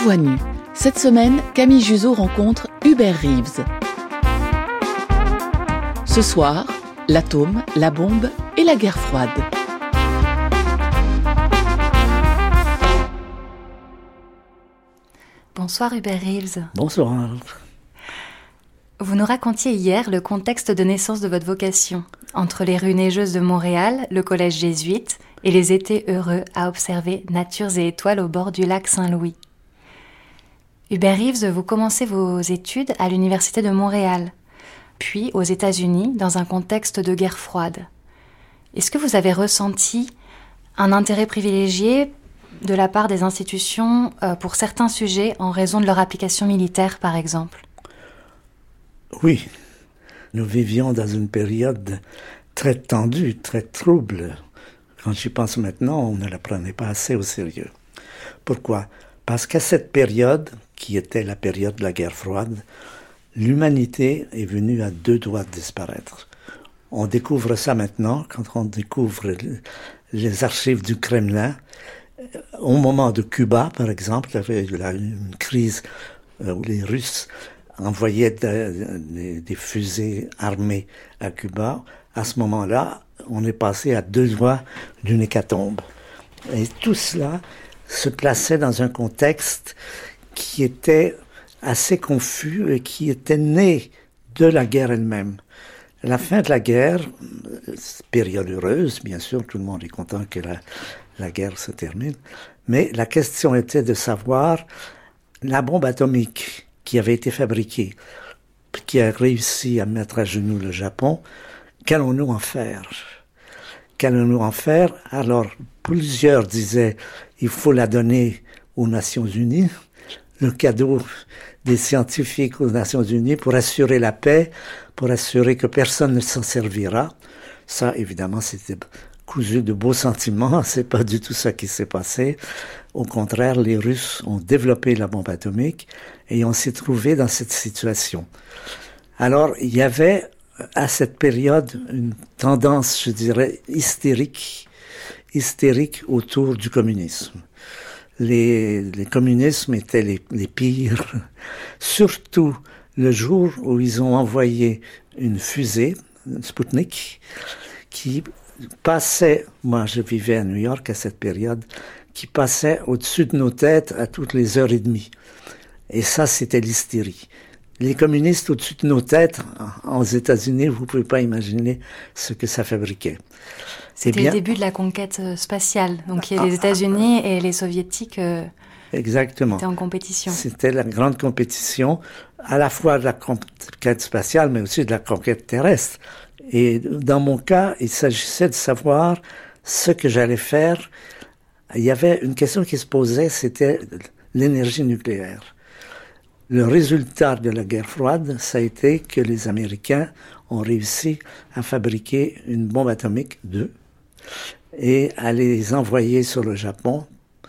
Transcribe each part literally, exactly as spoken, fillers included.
voix nue. Cette semaine, Camille Juseau rencontre Hubert Reeves. Ce soir, l'atome, la bombe et la guerre froide. Bonsoir Hubert Reeves. Bonsoir. Vous nous racontiez hier le contexte de naissance de votre vocation, entre les rues neigeuses de Montréal, le collège jésuite et les étés heureux à observer natures et étoiles au bord du lac Saint-Louis. Hubert Reeves, vous commencez vos études à l'Université de Montréal, puis aux États-Unis dans un contexte de guerre froide. Est-ce que vous avez ressenti un intérêt privilégié de la part des institutions pour certains sujets en raison de leur application militaire, par exemple ? Oui, nous vivions dans une période très tendue, très trouble. Quand j'y pense maintenant, on ne la prenait pas assez au sérieux. Pourquoi ? Parce qu'à cette période, qui était la période de la guerre froide, l'humanité est venue à deux doigts de disparaître. On découvre ça maintenant, quand on découvre les archives du Kremlin. Au moment de Cuba, par exemple, il y avait une crise où les Russes envoyaient de, de, des fusées armées à Cuba. À ce moment-là, on est passé à deux doigts d'une hécatombe. Et tout cela se plaçait dans un contexte qui était assez confus et qui était né de la guerre elle-même. La fin de la guerre, période heureuse, bien sûr, tout le monde est content que la, la guerre se termine, mais la question était de savoir la bombe atomique qui avait été fabriquée, qui a réussi à mettre à genoux le Japon, qu'allons-nous en faire ? Qu'allons-nous en faire ? Alors, plusieurs disaient, il faut la donner aux Nations Unies, le cadeau des scientifiques aux Nations Unies pour assurer la paix, pour assurer que personne ne s'en servira. Ça, évidemment, c'était cousu de beaux sentiments, c'est pas du tout ça qui s'est passé. Au contraire, les Russes ont développé la bombe atomique et on s'est trouvé dans cette situation. Alors, il y avait à cette période une tendance, je dirais, hystérique, hystérique autour du communisme. Les, les communismes étaient les, les pires, surtout le jour où ils ont envoyé une fusée, une Sputnik, qui passait, moi je vivais à New York à cette période, qui passait au-dessus de nos têtes à toutes les heures et demie. Et ça, c'était l'hystérie. Les communistes au-dessus de nos têtes, aux États-Unis, vous ne pouvez pas imaginer ce que ça fabriquait. C'était bien le début de la conquête spatiale. Donc il y a les États-Unis et les Soviétiques euh, Exactement. étaient en compétition. C'était la grande compétition, à la fois de la conquête spatiale, mais aussi de la conquête terrestre. Et dans mon cas, il s'agissait de savoir ce que j'allais faire. Il y avait une question qui se posait, c'était l'énergie nucléaire. Le résultat de la guerre froide, ça a été que les Américains ont réussi à fabriquer une bombe atomique, deux, et à les envoyer sur le Japon.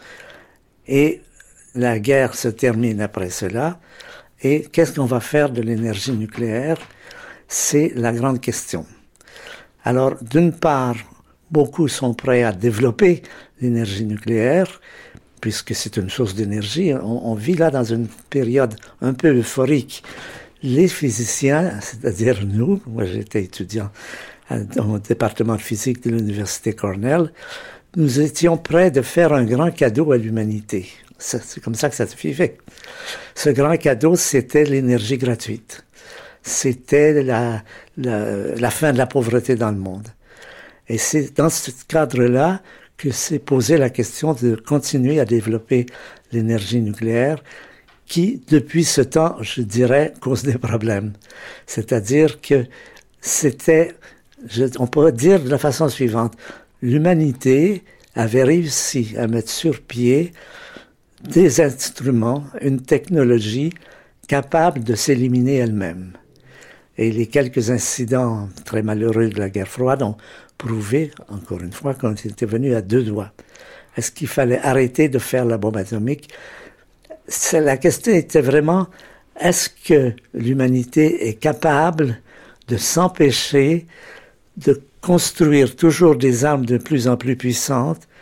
Et la guerre se termine après cela. Et qu'est-ce qu'on va faire de l'énergie nucléaire ? C'est la grande question. Alors, d'une part, beaucoup sont prêts à développer l'énergie nucléaire, puisque c'est une source d'énergie. On, on vit là dans une période un peu euphorique. Les physiciens, c'est-à-dire nous, moi j'étais étudiant au département de physique de l'Université Cornell, nous étions prêts de faire un grand cadeau à l'humanité. Ça, c'est comme ça que ça se vivait. Ce grand cadeau, c'était l'énergie gratuite. C'était la, la, la fin de la pauvreté dans le monde. Et c'est dans ce cadre-là que s'est posée la question de continuer à développer l'énergie nucléaire qui, depuis ce temps, je dirais, cause des problèmes. C'est-à-dire que c'était, je, on pourrait dire de la façon suivante, l'humanité avait réussi à mettre sur pied des instruments, une technologie capable de s'éliminer elle-même. Et les quelques incidents très malheureux de la guerre froide ont prouvé, encore une fois, qu'on était venu à deux doigts. Est-ce qu'il fallait arrêter de faire la bombe atomique ? C'est, la question était vraiment, est-ce que l'humanité est capable de s'empêcher de construire toujours des armes de plus en plus puissantes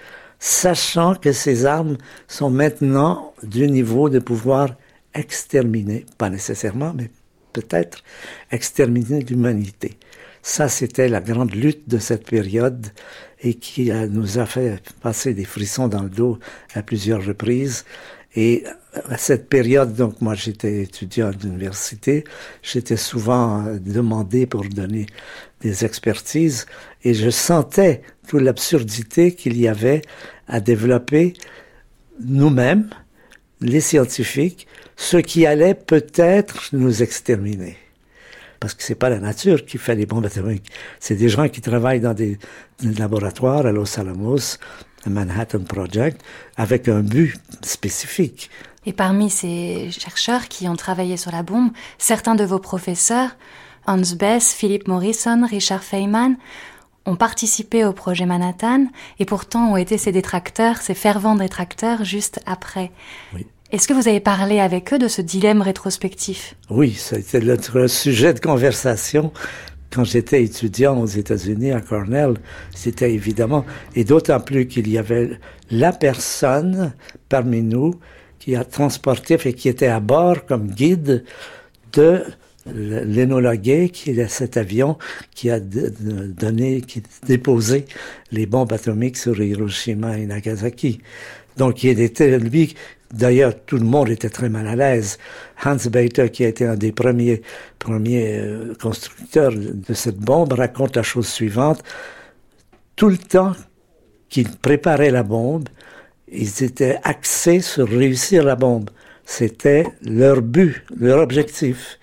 sachant que ces armes sont maintenant du niveau de pouvoir exterminer, pas nécessairement, mais peut-être exterminer l'humanité. Ça, c'était la grande lutte de cette période et qui a, nous a fait passer des frissons dans le dos à plusieurs reprises. Et à cette période, donc moi j'étais étudiant à l'université, j'étais souvent demandé pour donner des expertises et je sentais toute l'absurdité qu'il y avait à développer nous-mêmes, les scientifiques, ce qui allait peut-être nous exterminer. Parce que c'est pas la nature qui fait les bombes atomiques. C'est des gens qui travaillent dans des, des laboratoires à Los Alamos, à Manhattan Project, avec un but spécifique. Et parmi ces chercheurs qui ont travaillé sur la bombe, certains de vos professeurs, Hans Bess, Philip Morrison, Richard Feynman, ont participé au projet Manhattan et pourtant ont été ses détracteurs, ses fervents détracteurs juste après. Oui. Est-ce que vous avez parlé avec eux de ce dilemme rétrospectif? Oui, c'était notre sujet de conversation. Quand j'étais étudiant aux États-Unis, à Cornell, c'était évidemment, et d'autant plus qu'il y avait la personne parmi nous qui a transporté, et qui était à bord comme guide de l'Enola Gay, qui est cet avion qui a donné, qui a déposé les bombes atomiques sur Hiroshima et Nagasaki. Donc, il était, lui, d'ailleurs, tout le monde était très mal à l'aise. Hans Bethe, qui a été un des premiers, premiers euh, constructeurs de cette bombe, raconte la chose suivante. Tout le temps qu'ils préparaient la bombe, ils étaient axés sur réussir la bombe. C'était leur but, leur objectif.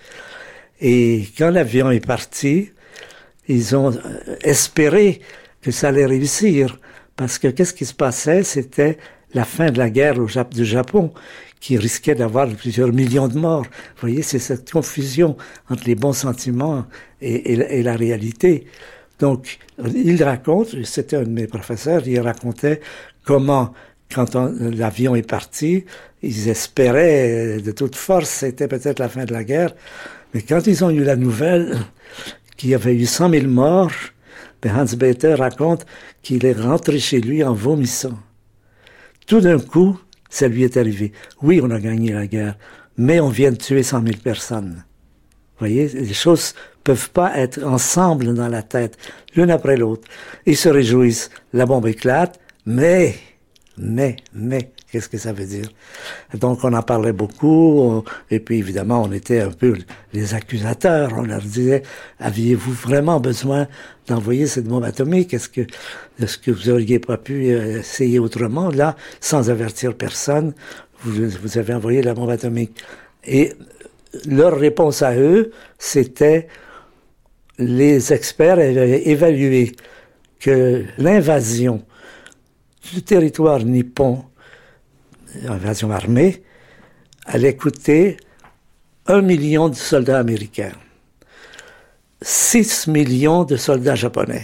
Et quand l'avion est parti, ils ont espéré que ça allait réussir. Parce que qu'est-ce qui se passait? C'était la fin de la guerre au Jap- du Japon, qui risquait d'avoir plusieurs millions de morts. Vous voyez, c'est cette confusion entre les bons sentiments et, et, et la réalité. Donc, il raconte, c'était un de mes professeurs, il racontait comment, quand on, l'avion est parti, ils espéraient de toute force, c'était peut-être la fin de la guerre, mais quand ils ont eu la nouvelle qu'il y avait eu cent mille morts, ben Hans Bethe raconte qu'il est rentré chez lui en vomissant. Tout d'un coup, ça lui est arrivé. Oui, on a gagné la guerre, mais on vient de tuer cent mille personnes. Vous voyez, les choses peuvent pas être ensemble dans la tête, l'une après l'autre. Ils se réjouissent, la bombe éclate, mais, mais, mais, qu'est-ce que ça veut dire? Donc, on en parlait beaucoup, et puis évidemment, on était un peu les accusateurs. On leur disait, aviez-vous vraiment besoin d'envoyer cette bombe atomique? Est-ce que, est-ce que vous n'auriez pas pu essayer autrement? Là, sans avertir personne, vous, vous avez envoyé la bombe atomique. Et leur réponse à eux, c'était, les experts avaient évalué que l'invasion du territoire nippon, invasion armée, allait coûter un million de soldats américains, six millions de soldats japonais.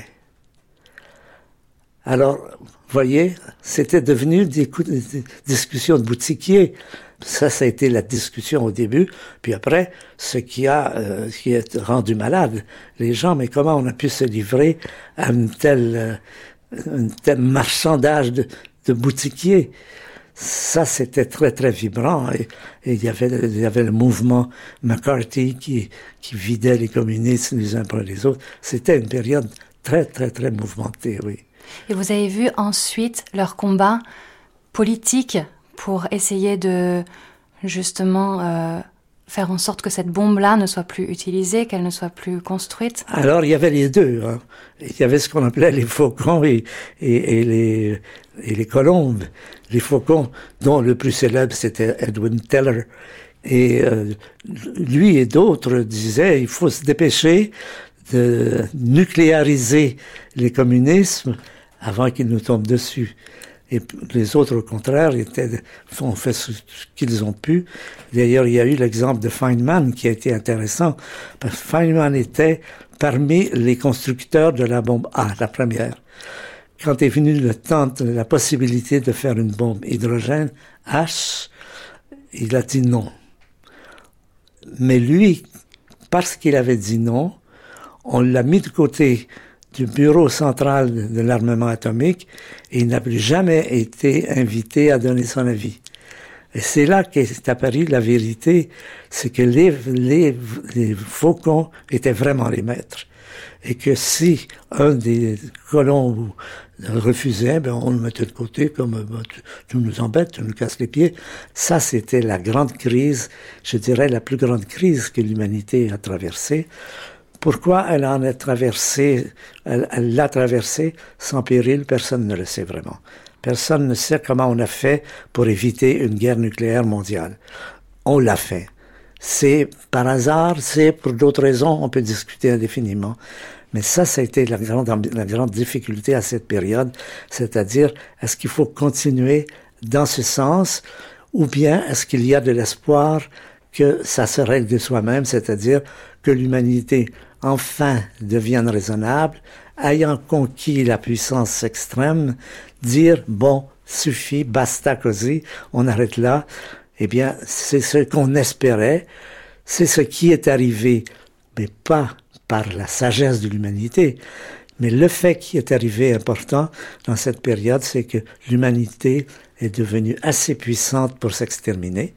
Alors, vous voyez, c'était devenu des, des discussions de boutiquiers. Ça, ça a été la discussion au début. Puis après, ce qui a, euh, qui a rendu malade les gens, mais comment on a pu se livrer à une telle, euh, un tel marchandage de, de boutiquiers? Ça, c'était très, très vibrant. Et, et il y avait, il y avait le mouvement McCarthy qui, qui vidait les communistes les uns par les autres. C'était une période très, très, très mouvementée, oui. Et vous avez vu ensuite leur combat politique pour essayer de, justement, euh, faire en sorte que cette bombe-là ne soit plus utilisée, qu'elle ne soit plus construite? Alors, il y avait les deux. Hein. Il y avait ce qu'on appelait les faucons et, et, et, les, et les colombes. Les faucons, dont le plus célèbre, c'était Edwin Teller. Et euh, lui et d'autres disaient, il faut se dépêcher de nucléariser les communismes avant qu'ils nous tombent dessus. Et les autres, au contraire, étaient, ont fait ce qu'ils ont pu. D'ailleurs, il y a eu l'exemple de Feynman qui a été intéressant, parce que Feynman était parmi les constructeurs de la bombe A, la première. Quand est venu le temps, la possibilité de faire une bombe hydrogène H, il a dit non. Mais lui, parce qu'il avait dit non, on l'a mis de côté du bureau central de l'armement atomique et il n'a plus jamais été invité à donner son avis. Et c'est là qu'est apparue la vérité, c'est que les, les, les faucons étaient vraiment les maîtres. Et que si un des colons refusait, ben on le mettait de côté comme ben, tu, tu nous embêtes, tu nous casses les pieds. Ça, c'était la grande crise, je dirais la plus grande crise que l'humanité a traversée. Pourquoi elle en a traversé, elle, elle l'a traversée sans péril, personne ne le sait vraiment. Personne ne sait comment on a fait pour éviter une guerre nucléaire mondiale. On l'a fait. C'est par hasard, c'est pour d'autres raisons, on peut discuter indéfiniment. Mais ça, ça a été la grande, la grande difficulté à cette période, c'est-à-dire, est-ce qu'il faut continuer dans ce sens, ou bien est-ce qu'il y a de l'espoir que ça se règle de soi-même, c'est-à-dire que l'humanité enfin devienne raisonnable, ayant conquis la puissance extrême, dire, bon, suffit, basta così, on arrête là. Eh bien, c'est ce qu'on espérait, c'est ce qui est arrivé, mais pas par la sagesse de l'humanité, mais le fait qui est arrivé important dans cette période, c'est que l'humanité est devenue assez puissante pour s'exterminer.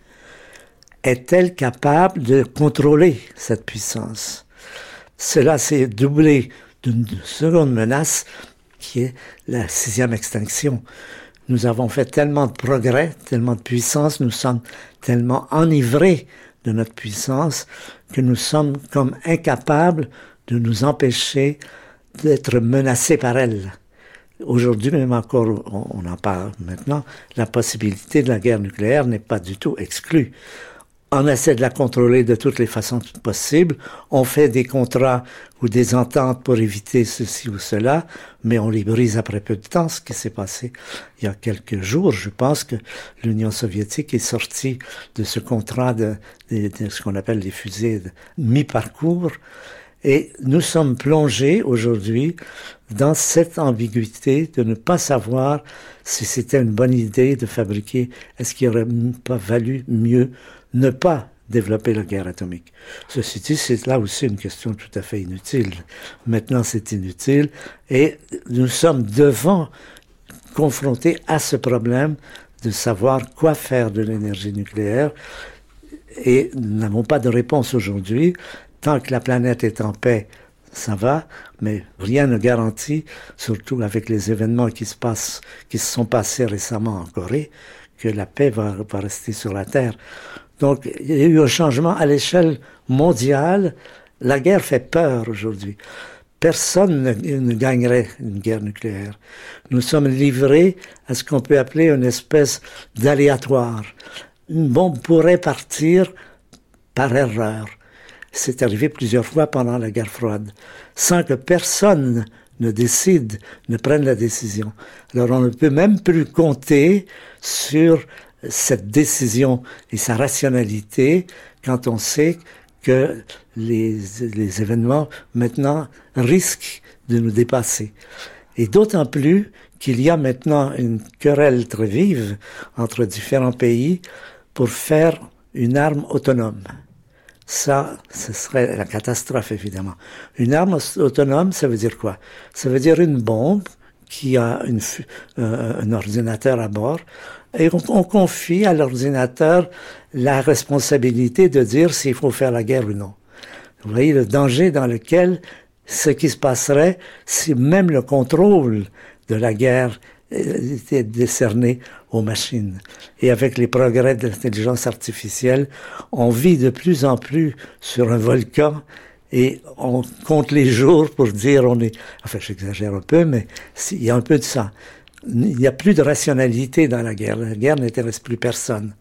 Est-elle capable de contrôler cette puissance? Cela s'est doublé d'une seconde menace qui est la sixième extinction. Nous avons fait tellement de progrès, tellement de puissance, nous sommes tellement enivrés de notre puissance que nous sommes comme incapables de nous empêcher d'être menacés par elle. Aujourd'hui, même encore, on en parle maintenant, la possibilité de la guerre nucléaire n'est pas du tout exclue. On essaie de la contrôler de toutes les façons possibles. On fait des contrats ou des ententes pour éviter ceci ou cela, mais on les brise après peu de temps. Ce qui s'est passé il y a quelques jours, je pense que l'Union soviétique est sortie de ce contrat de, de, de ce qu'on appelle les fusées de mi-parcours. Et nous sommes plongés aujourd'hui dans cette ambiguïté de ne pas savoir si c'était une bonne idée de fabriquer. Est-ce qu'il n'aurait pas valu mieux ne pas développer la guerre atomique? Ceci dit, c'est là aussi une question tout à fait inutile. Maintenant, c'est inutile et nous sommes devant, confrontés à ce problème de savoir quoi faire de l'énergie nucléaire et nous n'avons pas de réponse aujourd'hui. Tant que la planète est en paix, ça va, mais rien ne garantit, surtout avec les événements qui se passent, qui se sont passés récemment en Corée, que la paix va, va rester sur la Terre. Donc, il y a eu un changement à l'échelle mondiale. La guerre fait peur aujourd'hui. Personne ne, ne gagnerait une guerre nucléaire. Nous sommes livrés à ce qu'on peut appeler une espèce d'aléatoire. Une bombe pourrait partir par erreur. C'est arrivé plusieurs fois pendant la guerre froide, sans que personne ne décide, ne prenne la décision. Alors on ne peut même plus compter sur cette décision et sa rationalité quand on sait que les, les événements maintenant risquent de nous dépasser. Et d'autant plus qu'il y a maintenant une querelle très vive entre différents pays pour faire une arme autonome. Ça, ce serait la catastrophe, évidemment. Une arme autonome, ça veut dire quoi? Ça veut dire une bombe qui a une, euh, un ordinateur à bord et on, on confie à l'ordinateur la responsabilité de dire s'il faut faire la guerre ou non. Vous voyez le danger dans lequel ce qui se passerait si même le contrôle de la guerre était décerné aux machines. Et avec les progrès de l'intelligence artificielle, on vit de plus en plus sur un volcan et on compte les jours pour dire on est... Enfin, j'exagère un peu, mais il y a un peu de ça. Il n'y a plus de rationalité dans la guerre. La guerre n'intéresse plus personne.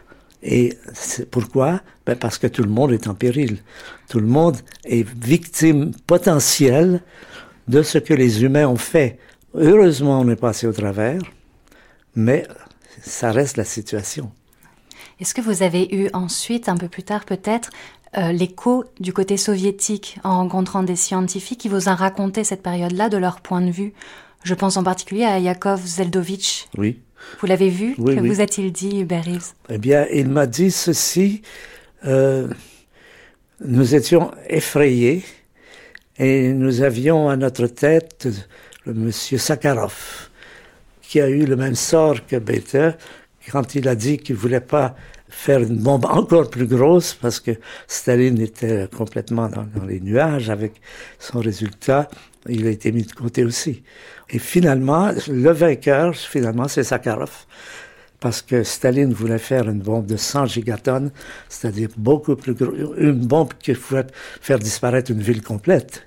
Et c'est pourquoi? Ben parce que tout le monde est en péril. Tout le monde est victime potentielle de ce que les humains ont fait. Heureusement, on est passé au travers, mais ça reste la situation. Est-ce que vous avez eu ensuite, un peu plus tard peut-être, euh, l'écho du côté soviétique en rencontrant des scientifiques qui vous ont raconté cette période-là de leur point de vue? Je pense en particulier à Yakov Zeldovitch. Oui. Vous l'avez vu? Oui, Que oui. vous a-t-il dit, Hubert Reeves? Eh bien, il m'a dit ceci. Euh, nous étions effrayés Et nous avions à notre tête le monsieur Sakharov, qui a eu le même sort que Bethe quand il a dit qu'il ne voulait pas faire une bombe encore plus grosse parce que Staline était complètement dans, dans les nuages avec son résultat. Il a été mis de côté aussi. Et finalement, le vainqueur, finalement, c'est Sakharov. Parce que Staline voulait faire une bombe de cent gigatonnes, c'est-à-dire beaucoup plus gros, une bombe qui pouvait faire disparaître une ville complète.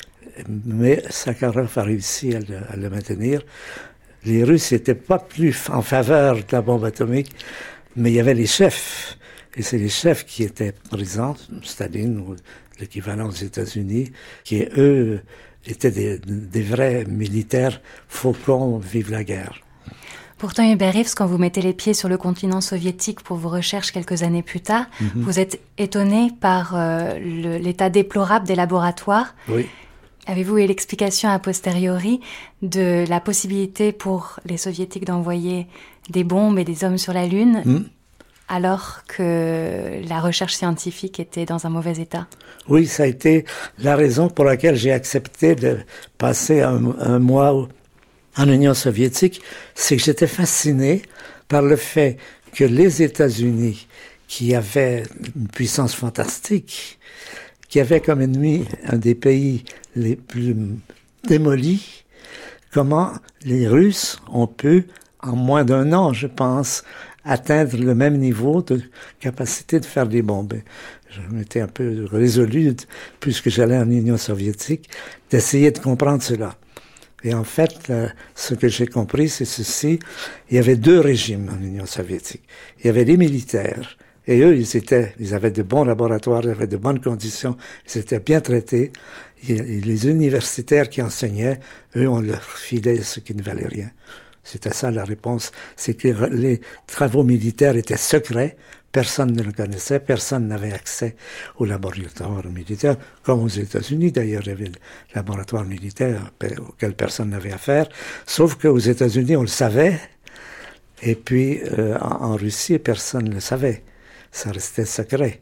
Mais Sakharov a réussi à le, à le maintenir. Les Russes n'étaient pas plus en faveur de la bombe atomique, mais il y avait les chefs. Et c'est les chefs qui étaient présents, Staline ou l'équivalent aux États-Unis, qui, eux, étaient des, des vrais militaires faucons, vive la guerre. Pourtant, Hubert Reeves, quand vous mettez les pieds sur le continent soviétique pour vos recherches quelques années plus tard, mm-hmm. vous êtes étonné par euh, le, l'état déplorable des laboratoires. Oui. Avez-vous eu l'explication a posteriori de la possibilité pour les soviétiques d'envoyer des bombes et des hommes sur la Lune, mm. alors que la recherche scientifique était dans un mauvais état? Oui, ça a été la raison pour laquelle j'ai accepté de passer un, un mois en Union soviétique, c'est que j'étais fasciné par le fait que les États-Unis, qui avaient une puissance fantastique, qui avaient comme ennemi un des pays les plus démolis, comment les Russes ont pu, en moins d'un an, je pense, atteindre le même niveau de capacité de faire des bombes. Je m'étais un peu résolu, puisque j'allais en Union soviétique, d'essayer de comprendre cela. Et en fait, euh, ce que j'ai compris, c'est ceci. Il y avait deux régimes en Union soviétique. Il y avait les militaires. Et eux, ils étaient, ils avaient de bons laboratoires, ils avaient de bonnes conditions, ils étaient bien traités. Et, et les universitaires qui enseignaient, eux, on leur filait ce qui ne valait rien. C'était ça la réponse. C'est que les travaux militaires étaient secrets. Personne ne le connaissait, personne n'avait accès aux laboratoires militaires, comme aux États-Unis d'ailleurs, il y avait des laboratoires militaires auxquels personne n'avait affaire, sauf qu'aux États-Unis on le savait, et puis euh, en, en Russie personne ne le savait, ça restait secret.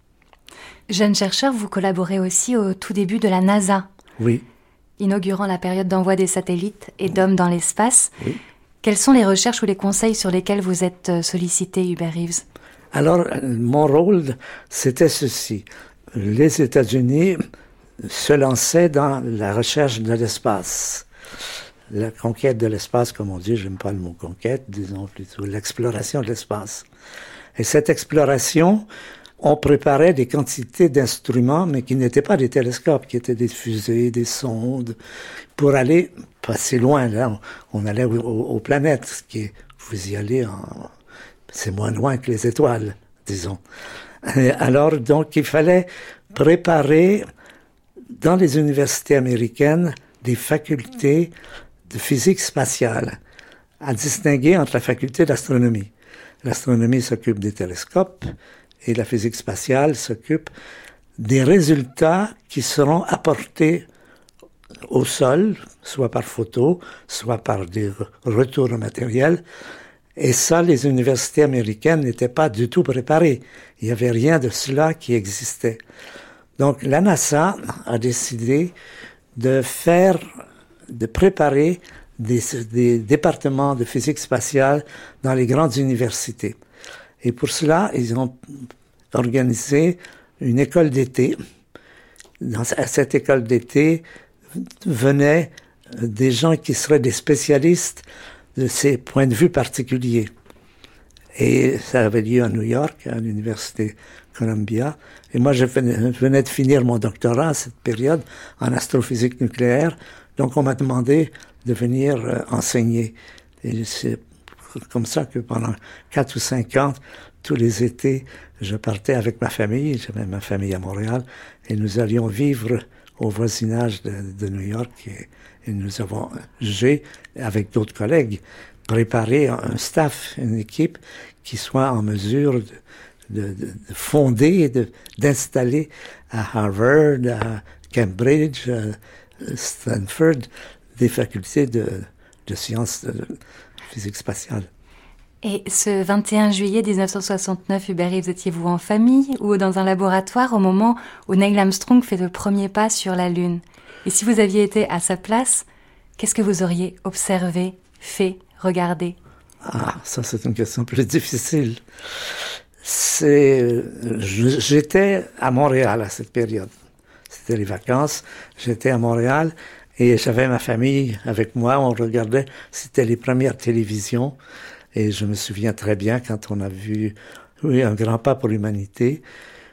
Jeune chercheur, vous collaborez aussi au tout début de la NASA. Oui. Inaugurant la période d'envoi des satellites et d'hommes dans l'espace. Oui. Quelles sont les recherches ou les conseils sur lesquels vous êtes sollicité, Hubert Reeves? Alors, mon rôle, c'était ceci. Les États-Unis se lançaient dans la recherche de l'espace. La conquête de l'espace, comme on dit, j'aime pas le mot conquête, disons plutôt l'exploration de l'espace. Et cette exploration, on préparait des quantités d'instruments, mais qui n'étaient pas des télescopes, qui étaient des fusées, des sondes, pour aller passer loin. Là, on, on allait aux, aux planètes, qui vous y allez en... C'est moins loin que les étoiles, disons. Et alors, donc, il fallait préparer dans les universités américaines des facultés de physique spatiale, à distinguer entre la faculté d'astronomie. L'astronomie s'occupe des télescopes et la physique spatiale s'occupe des résultats qui seront apportés au sol, soit par photo, soit par des retours matériels. Et ça, les universités américaines n'étaient pas du tout préparées. Il n'y avait rien de cela qui existait. Donc, la NASA a décidé de faire, de préparer des, des départements de physique spatiale dans les grandes universités. Et pour cela, ils ont organisé une école d'été. Dans cette école d'été venaient des gens qui seraient des spécialistes de ces points de vue particuliers. Et ça avait lieu à New York, à l'université Columbia. Et moi, je venais, je venais de finir mon doctorat à cette période en astrophysique nucléaire. Donc, on m'a demandé de venir euh, enseigner. Et c'est comme ça que pendant quatre ou cinq ans, tous les étés, je partais avec ma famille. J'avais ma famille à Montréal. Et nous allions vivre au voisinage de, de New York. Et, et nous avons, j'ai, avec d'autres collègues, préparé un staff, une équipe qui soit en mesure de, de, de, de fonder, de, d'installer à Harvard, à Cambridge, à Stanford, des facultés de, de sciences de physique spatiale. Et ce vingt et un juillet dix-neuf cent soixante-neuf, Hubert Reeves, étiez-vous en famille ou dans un laboratoire au moment où Neil Armstrong fait le premier pas sur la Lune? Et si vous aviez été à sa place, qu'est-ce que vous auriez observé, fait, regardé? Ah, ça c'est une question plus difficile. C'est, j'étais à Montréal à cette période. C'était les vacances, j'étais à Montréal et j'avais ma famille avec moi, on regardait, c'était les premières télévisions. Et je me souviens très bien quand on a vu, oui, Un grand pas pour l'humanité.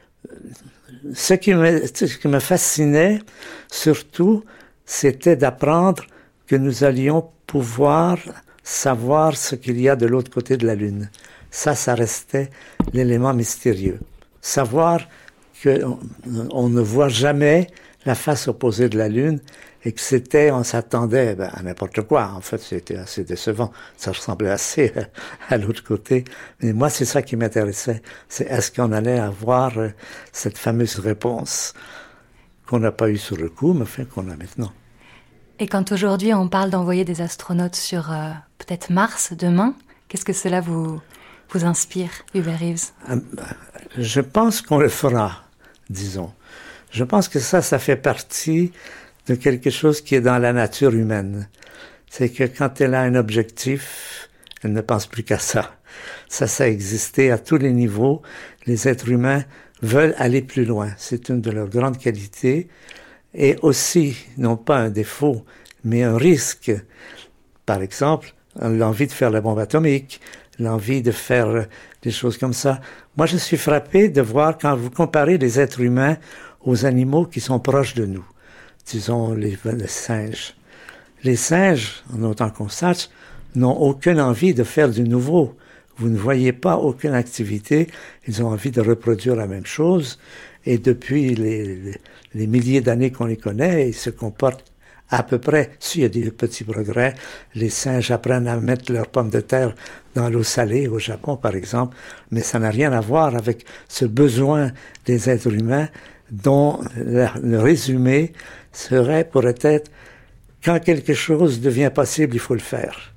Ce qui me, ce qui me fascinait, surtout, c'était d'apprendre que nous allions pouvoir savoir ce qu'il y a de l'autre côté de la Lune. Ça, ça restait l'élément mystérieux. Savoir qu'on on ne voit jamais la face opposée de la Lune, et que c'était, on s'attendait ben, à n'importe quoi. En fait, c'était assez décevant. Ça ressemblait assez à, à l'autre côté. Mais moi, c'est ça qui m'intéressait. C'est est-ce qu'on allait avoir euh, cette fameuse réponse qu'on n'a pas eue sur le coup, mais enfin, qu'on a maintenant. Et quand aujourd'hui on parle d'envoyer des astronautes sur euh, peut-être Mars demain, qu'est-ce que cela vous, vous inspire, Hubert Reeves? Je pense qu'on le fera, disons. Je pense que ça, ça fait partie de quelque chose qui est dans la nature humaine. C'est que quand elle a un objectif, elle ne pense plus qu'à ça. Ça, ça a existé à tous les niveaux. Les êtres humains veulent aller plus loin. C'est une de leurs grandes qualités. Et aussi, non pas un défaut, mais un risque. Par exemple, l'envie de faire la bombe atomique, l'envie de faire des choses comme ça. Moi, je suis frappé de voir quand vous comparez les êtres humains aux animaux qui sont proches de nous. Disons les, les singes. Les singes, en autant qu'on sache, n'ont aucune envie de faire du nouveau. Vous ne voyez pas aucune activité. Ils ont envie de reproduire la même chose. Et depuis les, les, les milliers d'années qu'on les connaît, ils se comportent à peu près. S'il y a des petits progrès, les singes apprennent à mettre leurs pommes de terre dans l'eau salée, au Japon par exemple, mais ça n'a rien à voir avec ce besoin des êtres humains dont le résumé serait, pourrait être, quand quelque chose devient possible, il faut le faire.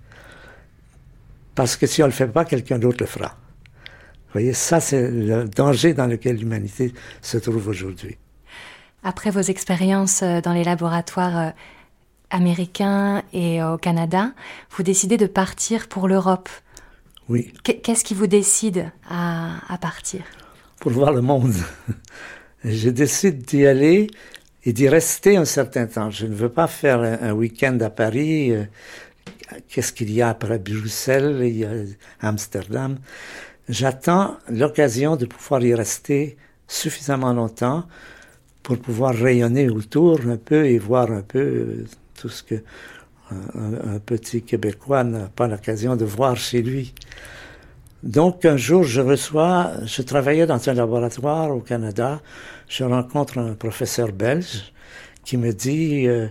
Parce que si on ne le fait pas, quelqu'un d'autre le fera. Vous voyez, ça c'est le danger dans lequel l'humanité se trouve aujourd'hui. Après vos expériences dans les laboratoires américains et au Canada, vous décidez de partir pour l'Europe. Oui. Qu'est-ce qui vous décide à, à partir? Pour voir le monde. Je décide d'y aller et d'y rester un certain temps. Je ne veux pas faire un, un week-end à Paris. Qu'est-ce qu'il y a après Bruxelles? Il y a Amsterdam. J'attends l'occasion de pouvoir y rester suffisamment longtemps pour pouvoir rayonner autour un peu et voir un peu tout ce que un, un petit Québécois n'a pas l'occasion de voir chez lui. Donc, un jour, je reçois, je travaillais dans un laboratoire au Canada, je rencontre un professeur belge qui me dit euh,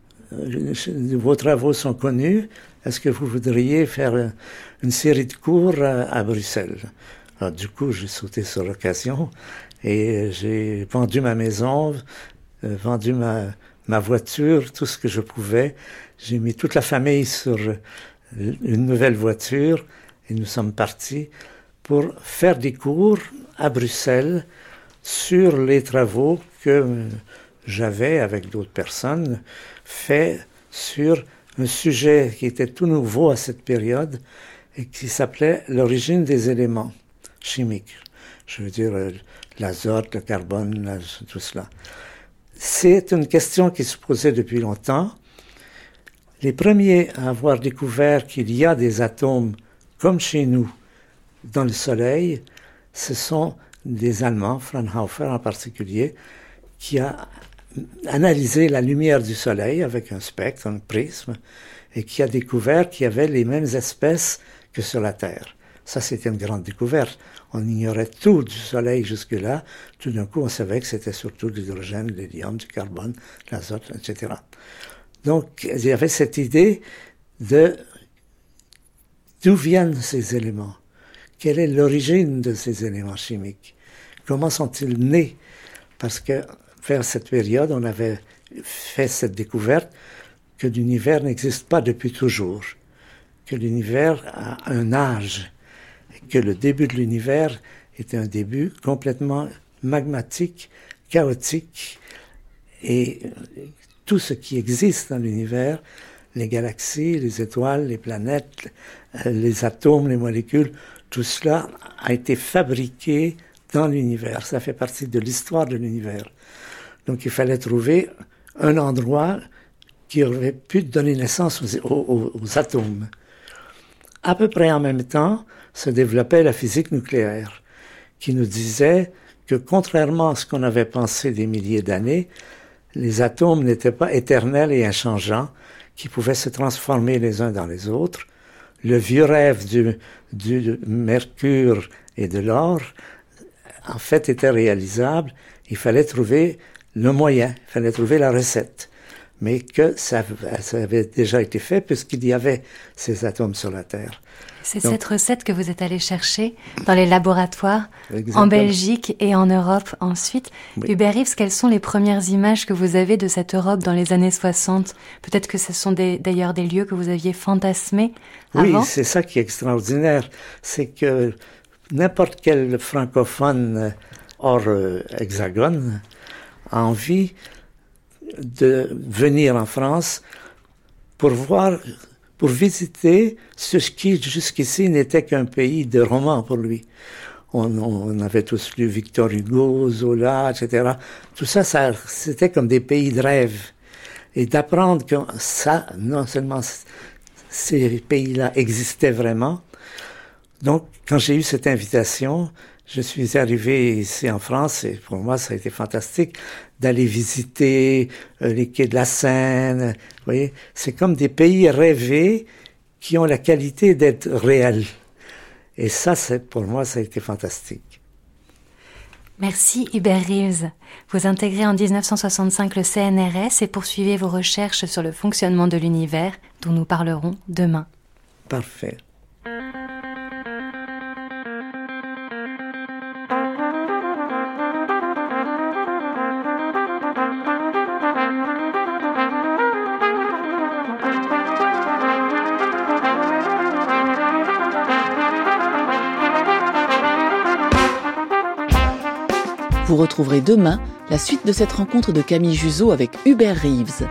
« Vos travaux sont connus, est-ce que vous voudriez faire une série de cours à, à Bruxelles ?» Alors, du coup, j'ai sauté sur l'occasion et j'ai vendu ma maison, euh, vendu ma, ma voiture, tout ce que je pouvais. J'ai mis toute la famille sur une nouvelle voiture. Et nous sommes partis pour faire des cours à Bruxelles sur les travaux que j'avais, avec d'autres personnes, fait sur un sujet qui était tout nouveau à cette période et qui s'appelait l'origine des éléments chimiques. Je veux dire, l'azote, le carbone, tout cela. C'est une question qui se posait depuis longtemps. Les premiers à avoir découvert qu'il y a des atomes comme chez nous, dans le Soleil, ce sont des Allemands, Fraunhofer en particulier, qui a analysé la lumière du Soleil avec un spectre, un prisme, et qui a découvert qu'il y avait les mêmes espèces que sur la Terre. Ça, c'était une grande découverte. On ignorait tout du Soleil jusque-là. Tout d'un coup, on savait que c'était surtout de l'hydrogène, de l'hélium, du carbone, de l'azote, et cetera. Donc, il y avait cette idée de d'où viennent ces éléments? Quelle est l'origine de ces éléments chimiques? Comment sont-ils nés? Parce que vers cette période, on avait fait cette découverte que l'univers n'existe pas depuis toujours, que l'univers a un âge et que le début de l'univers était un début complètement magmatique, chaotique, et tout ce qui existe dans l'univers, les galaxies, les étoiles, les planètes, les atomes, les molécules, tout cela a été fabriqué dans l'univers. Ça fait partie de l'histoire de l'univers. Donc il fallait trouver un endroit qui aurait pu donner naissance aux, aux, aux atomes. À peu près en même temps se développait la physique nucléaire, qui nous disait que contrairement à ce qu'on avait pensé des milliers d'années, les atomes n'étaient pas éternels et inchangeants, qui pouvaient se transformer les uns dans les autres. Le vieux rêve du, du mercure et de l'or, en fait, était réalisable. Il fallait trouver le moyen, il fallait trouver la recette. Mais que ça, ça avait déjà été fait puisqu'il y avait ces atomes sur la Terre. C'est Donc, cette recette que vous êtes allé chercher dans les laboratoires exactement. En Belgique et en Europe ensuite. Oui. Hubert Reeves, quelles sont les premières images que vous avez de cette Europe dans les années soixante? Peut-être que ce sont des, d'ailleurs des lieux que vous aviez fantasmés avant. Oui, c'est ça qui est extraordinaire. C'est que n'importe quel francophone hors euh, hexagone a envie de venir en France pour voir, pour visiter ce qui jusqu'ici n'était qu'un pays de romans pour lui. On, on avait tous lu Victor Hugo, Zola, et cetera. Tout ça, ça, c'était comme des pays de rêve. Et d'apprendre que ça, non seulement ces pays-là existaient vraiment. Donc, quand j'ai eu cette invitation, je suis arrivé ici en France et pour moi, ça a été fantastique d'aller visiter euh, les quais de la Seine. Vous voyez, c'est comme des pays rêvés qui ont la qualité d'être réels. Et ça, c'est, pour moi, ça a été fantastique. Merci Hubert Reeves. Vous intégrez en dix-neuf cent soixante-cinq le C N R S et poursuivez vos recherches sur le fonctionnement de l'univers, dont nous parlerons demain. Parfait. Vous retrouverez demain la suite de cette rencontre de Camille Juzot avec Hubert Reeves.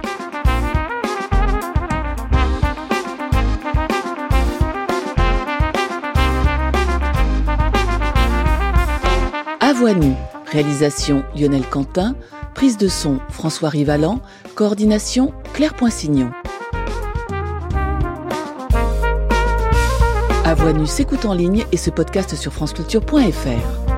À voix nue, réalisation Lionel Quentin, prise de son François Rivalan, coordination Claire Poinsignon. À voix nue s'écoute en ligne et se podcast sur franceculture point f r.